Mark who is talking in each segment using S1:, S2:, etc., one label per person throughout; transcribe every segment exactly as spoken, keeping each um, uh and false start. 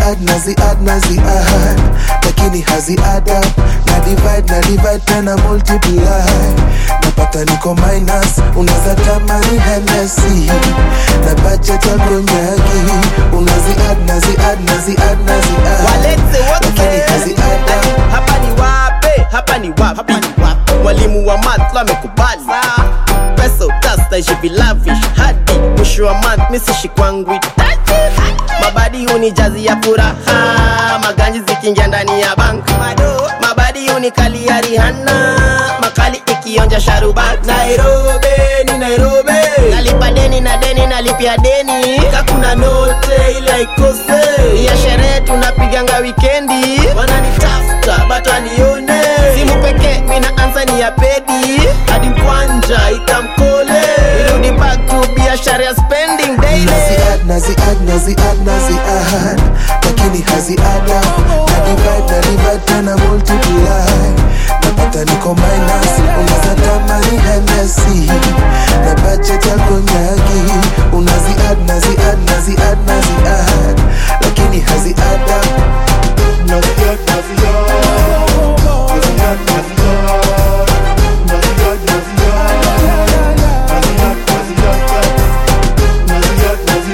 S1: add nazi add nazi add, lakini hazi add up. Na divide na divide tena multiply, napata niko minus. Unaza tamani Hennessy na budget ya konyagi. Unazi add nazi add nazi add nazi add,
S2: walete wote
S1: lakini hazi add up.
S2: Hapa ni wape, hapa ni wapi? Walimu wa math wamekubali pesa utasta jivi lavish hadi mwisho wa month misishi kwangu itaji. Mabadi unijazi ya furaha, maganji zikingia ndani ya bank. Mabadi unikali ya Rihanna, makali ikionja sharubat. Nairobi ni Nairobi, nalipa deni na deni nalipia deni. Kakuna note ila ikose, ya sherehe tunapiganga wikendi. Wananitafuta but wanione, simu peke mina ansa ni ya pedi. Hadi mkwanja itamkole, irudi back to biashara ya spending daily.
S1: Nazi add nazi add nazi add nazi add, lakini hazi add up. Na divide na divide tena multiply, napata niko minus. Unaza tamani Hennessy na budget ya konyagi. Unazi add nazi add nazi add nazi add, lakini hazi add up. Nazi add nazi add, nazi add nazi add, nazi add nazi add, nazi add nazi add, nazi add nazi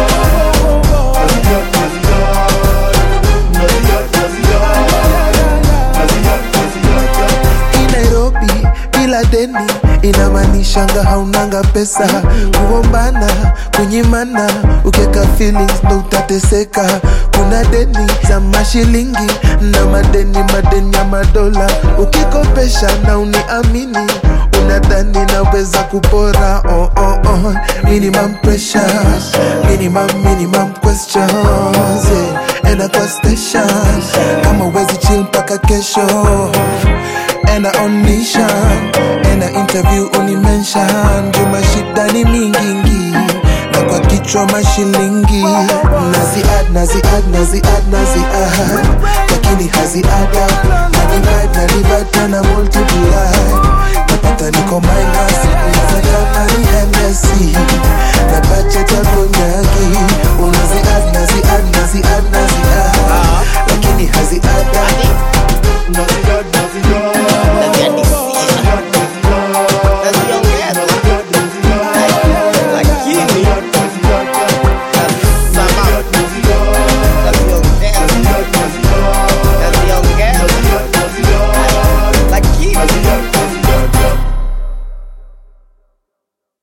S1: add, nazi add nazi add. In Nairobi bila deni inamaanishanga haunanga pesa. Kuombana, kunyimana, ukieka feelings ndo utateseka. Kuna deni za mashilingi na madeni madeni ya madola. Ukikopesha na uniamini, unadhani naweza kupora. Oh oh oh, minimum pressure, minimum minimum questions, yeah. Enda kwa station kama wezi chill mpaka kesho. Enda on mission, enda interview unimension. Juma shida ni mingingi na kwa kichwa mashilingi. Nazi add nazi add nazi add nazi add, lakini hazi add up. Na divide na divide tena multiply, napata niko minus. Unaza tamani